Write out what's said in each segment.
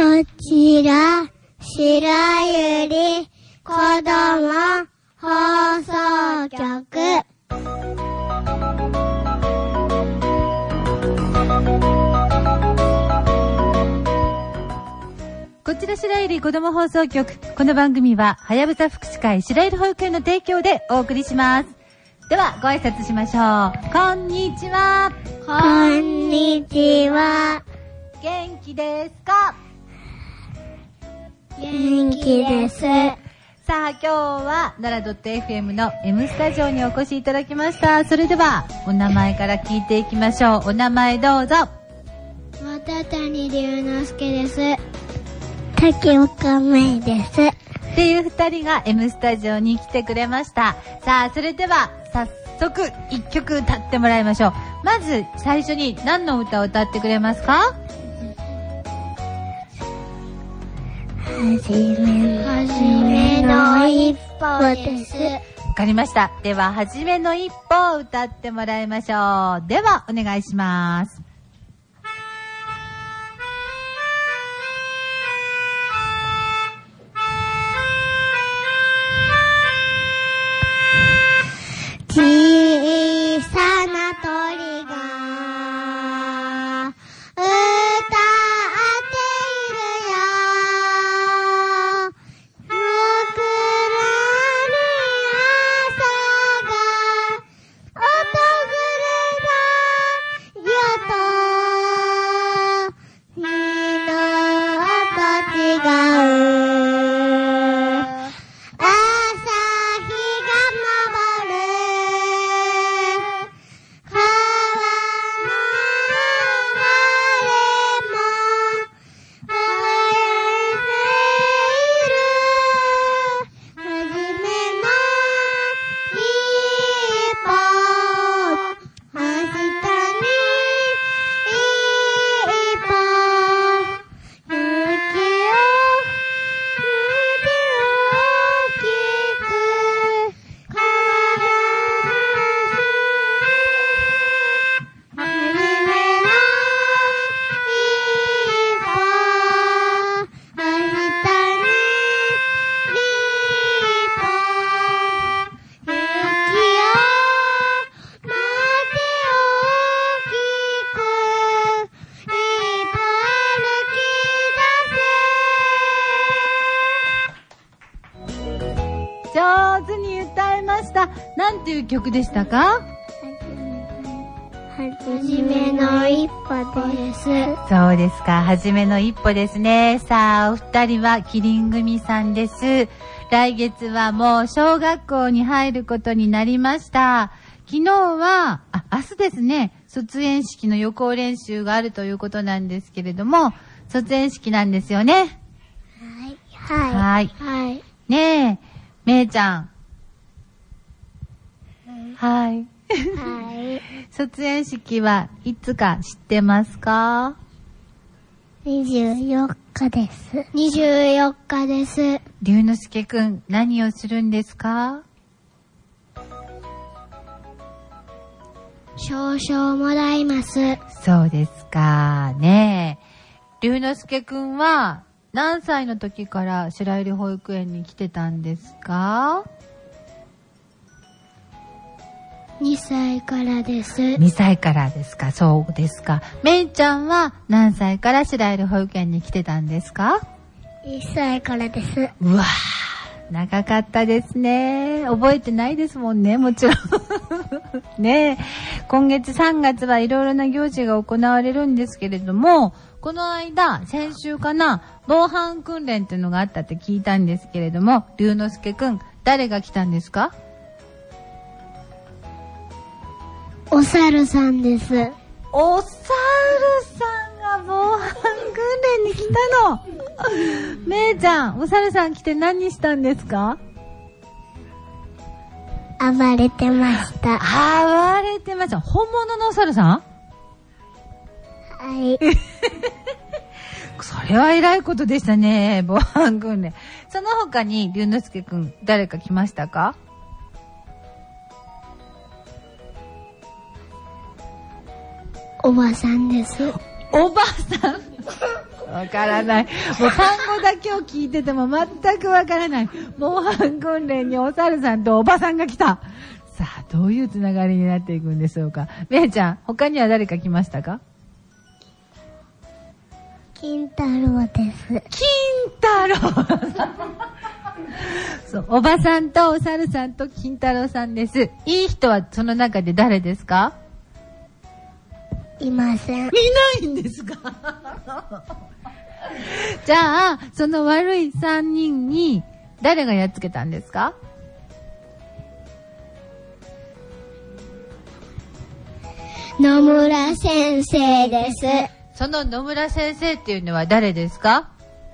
ちら、白百合子供放送局。 こちら白百合子ども放送局。この番組ははやぶさ福祉会白百合保育園の提供でお送りします。ではご挨拶しましょう。こんにちは。 こんにちは。 元気ですか？ 元気です。 さあ今日は奈良 .fm の M スタジオにお越しいただきました。それではお名前から聞いていきましょう。お名前どうぞ。 渡谷龍之介です。竹岡芽衣です。 っていう二人が M スタジオに来てくれました。さあそれでは早速一曲歌ってもらいましょう。まず最初に何の歌を歌ってくれますか？ はじめの一歩です。 わかりました。でははじめの一歩を歌ってもらいましょう。ではお願いします。 小さな鳥が歌っているよ。僕らに朝が訪れたよと日の音違う。朝日が昇る川の流れも輝いている。はじめの一歩、明日に一歩、勇気を大きく輝く。はじめの一歩、明日に一歩、勇気を持って大きく一歩歩き出せ。 上手に歌えました。なんていう曲でしたか？ はじめの一歩です。 そうですか。はじめの一歩ですね。さあお二人はキリン組さんです。来月はもう小学校に入ることになりました。昨日は明日ですね、卒園式の予行練習があるということなんですけれども、卒園式なんですよね。 はい。 はいねえ、めいちゃん。はい。 はい。 卒園式はいつか知ってますか 24日です。24日です。 龍之介くん、何をするんですか？ 証書をもらいます。 そうですかね。龍之介くんは何歳の時から白百合保育園に来てたんですか ？2歳からです。 2歳からですか。そうですか。めいちゃんは何歳から白百合保育園に来てたんですか ？1歳からです。 うわー、長かったですね。覚えてないですもんね、もちろん。ねえ、今月3月はいろいろな行事が行われるんですけれども、この間、先週かな、防犯訓練っていうのがあったって聞いたんですけれども、龍之介くん、誰が来たんですか？ お猿さんです。 お猿さんが防犯訓練に来たの。めいちゃん、お猿さん来て何したんですか？ 暴れてました。 暴れてました。本物のお猿さん？ はい。 それは偉いことでしたね、防犯訓練。その他に龍之介くん、誰か来ましたか？ おばさんです。 おばさんわからない。もう単語だけを聞いてても全くわからない。模範訓練にお猿さんとおばさんが来た。さあ、どういうつながりになっていくんでしょうか。めいちゃん、他には誰か来ましたか？ 金太郎です。 金太郎そう、おばさんとお猿さんと金太郎さんです。いい人はその中で誰ですか？ いません。 いないんですか？じゃあ、その悪い3人に誰がやっつけたんですか？ 野村先生です。 その野村先生っていうのは誰ですか？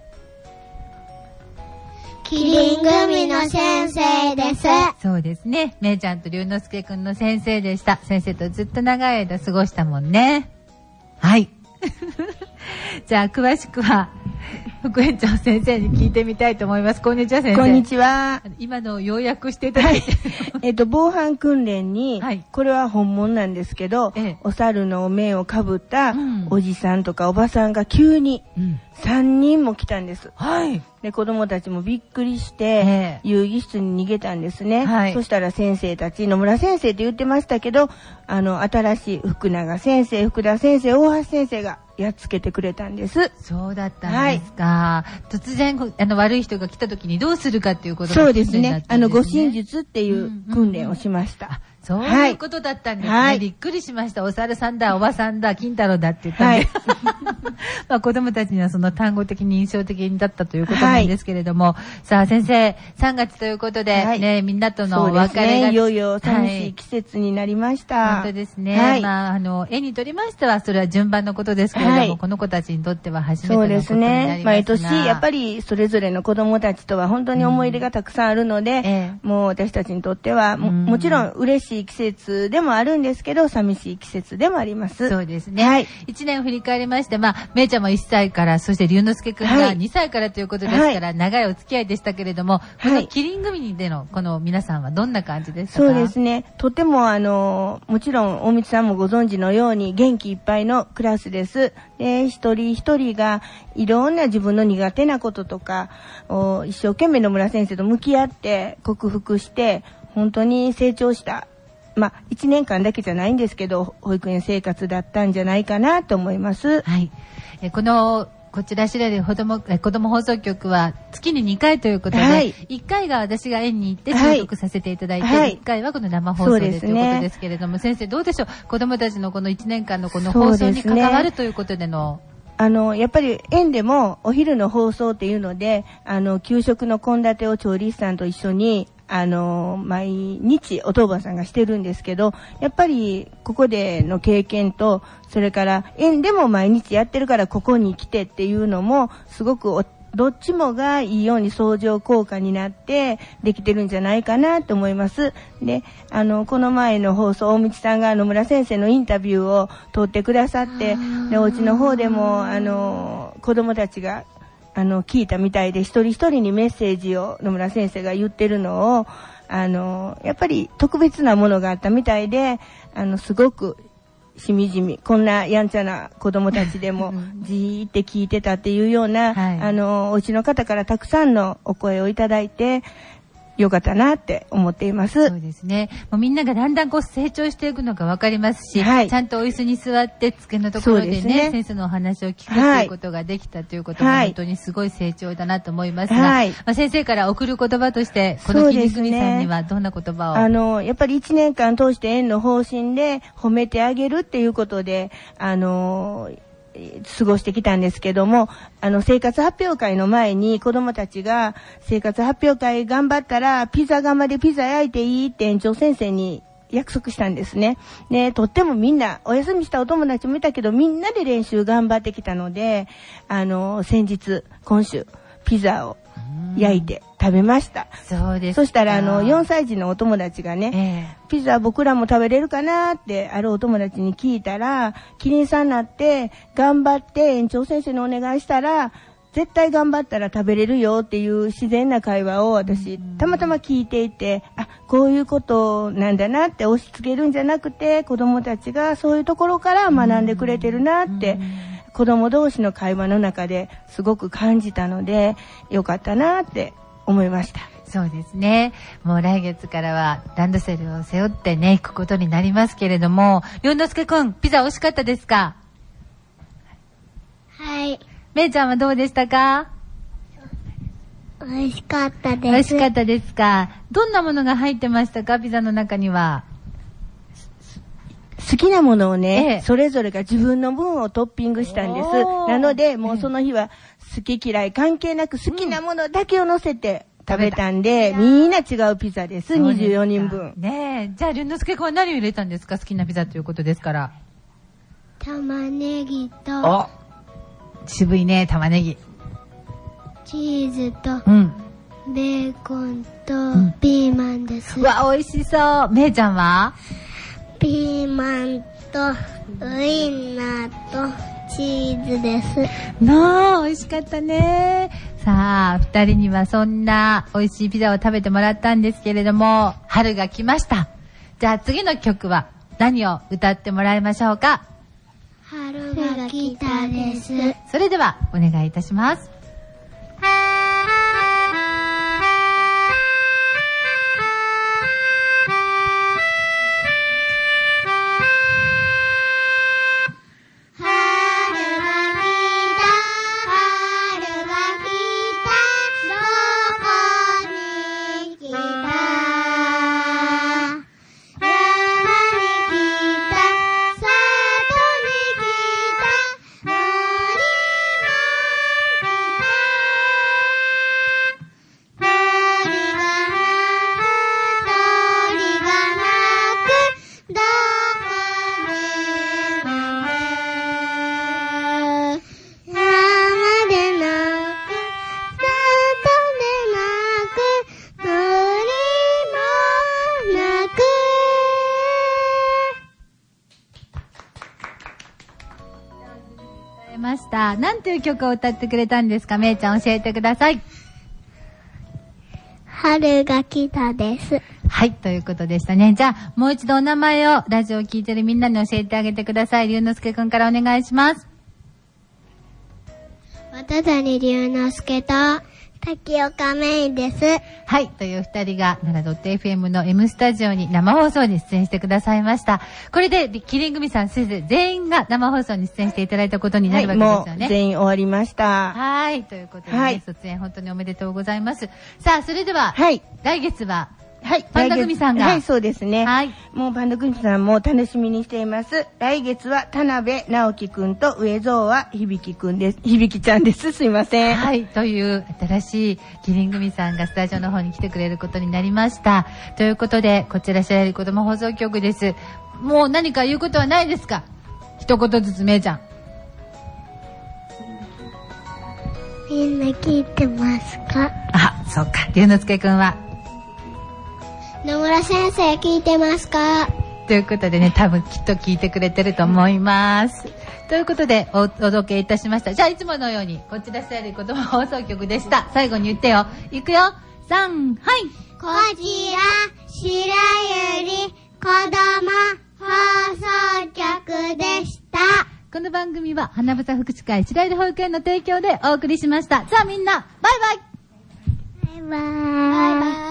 キリン組の先生です。 そうですね。めいちゃんと龍之介くんの先生でした。先生とずっと長い間過ごしたもんね。はい。じゃあ、詳しくは、副園長先生に聞いてみたいと思います。こんにちは、先生。 こんにちは。 今のを要約していただいて。 防犯訓練に、 はい、 これは本物なんですけど、お猿のお面をかぶったおじさんとかおばさんが急に3人も来たんです。 はい。 で、子供たちもびっくりして、遊戯室に逃げたんですね。はい。そしたら先生たち、野村先生って言ってましたけど、新しい福永先生、福田先生、大橋先生がやっつけてくれたんです。 そうだったんですか。はい、突然、悪い人が来た時にどうするかっていうことがそうですね。護身術っていう訓練をしました。 そういうことだったんですね。はい、びっくりしました。お猿さんだ、おばさんだ、金太郎だって言ったんで。はいまあ、子供たちにはその単語的に印象的だったということなんですけれども、はい、さあ先生、3月ということで、はい、ね、みんなとのお別れが、 いよいよ寂しい季節になりました。 はい、本当ですね。はい、まあ、絵にとりましては、それは順番のことですけれども、はい、この子たちにとっては初めてのことになりますが。そうですね。 毎年、やっぱりそれぞれの子供たちとは本当に思い入れがたくさんあるので、もう私たちにとっては、もちろん嬉しい季節でもあるんですけど、寂しい季節でもあります。 そうですね。はい。1年を振り返りまして、まあ、めいちゃんも1歳から、そして龍之介くんが2歳からということですから、はい、長いお付き合いでしたけれども、このキリン組でのこの皆さんはどんな感じでしたか？ そうですね。とてももちろん大道さんもご存知のように元気いっぱいのクラスです。で、一人一人がいろんな自分の苦手なこととか、一生懸命野村先生と向き合って克服して、本当に成長した。まあ、1年間だけじゃないんですけど、保育園生活だったんじゃないかなと思います。 はい。こちら白で子供放送局は月に2回ということで、はい、1回が私が園に行って収録させていただいて、はい、1回はこの生放送でということですけれども、先生どうでしょう？子供たちのこの1年間のこの放送に関わるということでの。 やっぱり園でもお昼の放送っていうので、給食の献立を調理師さんと一緒に毎日お当番さんがしてるんですけど、やっぱりここでの経験と、それから園でも毎日やってるからここに来てっていうのも、すごくどっちもがいいように相乗効果になってできてるんじゃないかなと思います。で、この前の放送、大道さんが野村先生のインタビューを取ってくださって、で、お家の方でも、子供たちが聞いたみたいで、一人一人にメッセージを野村先生が言ってるのを、やっぱり特別なものがあったみたいで、すごくしみじみ、こんなやんちゃな子供たちでもじーって聞いてたっていうような、はい、お家の方からたくさんのお声をいただいて、よかったなって思っています。 そうですね。もうみんながだんだんこう成長していくのがわかりますし、はい、ちゃんとお椅子に座って机のところでね、先生のお話を聞くということができたということも本当にすごい成長だなと思いますが、はい、まあ、先生から送る言葉として、このキリ組さんにはどんな言葉を？ やっぱり1年間通して園の方針で褒めてあげるっていうことで、過ごしてきたんですけども、生活発表会の前に子供たちが生活発表会頑張ったらピザ窯でピザ焼いていいって園長先生に約束したんですね。で、とってもみんな、お休みしたお友達もいたけど、みんなで練習頑張ってきたので、今週、ピザを焼いて食べました。 そうです。 そしたら4歳児のお友達がね、ピザ僕らも食べれるかなってあるお友達に聞いたら、キリンさんになって頑張って園長先生にお願いしたら、絶対頑張ったら食べれるよっていう自然な会話を私たまたま聞いていて、こういうことなんだなって押し付けるんじゃなくて、子供たちがそういうところから学んでくれてるなって、 子供同士の会話の中ですごく感じたので、よかったなって思いました。 そうですね。もう来月からはランドセルを背負ってね、行くことになりますけれども、りょうのすけくん、ピザ美味しかったですか？ はい。 めいちゃんはどうでしたか？ 美味しかったです。 美味しかったですか？どんなものが入ってましたか？ピザの中には。 好きなものをね、 ええ、 それぞれが自分の分をトッピングしたんです。なので、もうその日は好き嫌い関係なく好きなものだけを乗せて食べたんで、みんな違うピザです。24人分。 ねえ。じゃあ、りゅんのすけくんは何を入れたんですか？好きなピザということですから。 玉ねぎと、 渋いね、玉ねぎ。 チーズと、ベーコンと、ピーマンです。 わ、美味しそう。めいちゃんは？ ピーマンとウインナーとチーズです。 なあ、美味しかったね。さあ、二人にはそんな美味しいピザを食べてもらったんですけれども、春が来ました。じゃあ次の曲は何を歌ってもらいましょうか？ 春が来たです。 それではお願いいたします。なんていう曲を歌ってくれたんですか？めいちゃん教えてください。 春が来たです。 はい、ということでしたね。じゃあ、もう一度お名前をラジオを聞いてるみんなに教えてあげてください。りゅうのすけくんからお願いします。 渡谷りゅうのすけと滝岡めいです。 はい、という二人が奈良 .fm の M スタジオに生放送に出演してくださいました。これでキリン組さん全員が生放送に出演していただいたことになるわけですよね。 はい、もう全員終わりました。 はい、ということでね、 はい、 卒園本当におめでとうございます。さあ、それでは、 はい、 来月は、 はい。 パンダ組さんが。 はい、そうですね。 はい。 もうパンダ組さんも楽しみにしています。来月は田辺直樹くんと上蔵は響くんです。響ちゃんです。すいません。 はい。という新しいキリン組さんがスタジオの方に来てくれることになりました。ということで、こちら白百合子ども放送局です。もう何か言うことはないですか？一言ずつ、めいちゃん。 みんな聞いてますか？ あ、そうか。龍之介くんは野村先生聞いてますか？ ということでね、多分きっと聞いてくれてると思います。ということでお届けいたしました。じゃあいつものようにこちら白百合子ども放送局でした。最後に言ってよ。いくよ。3、はい。 こちら白百合子ども放送局でした。 この番組は花房福祉会白百合保育園の提供でお送りしました。さあみんな、バイバイ。 バイバイ。バイバイ。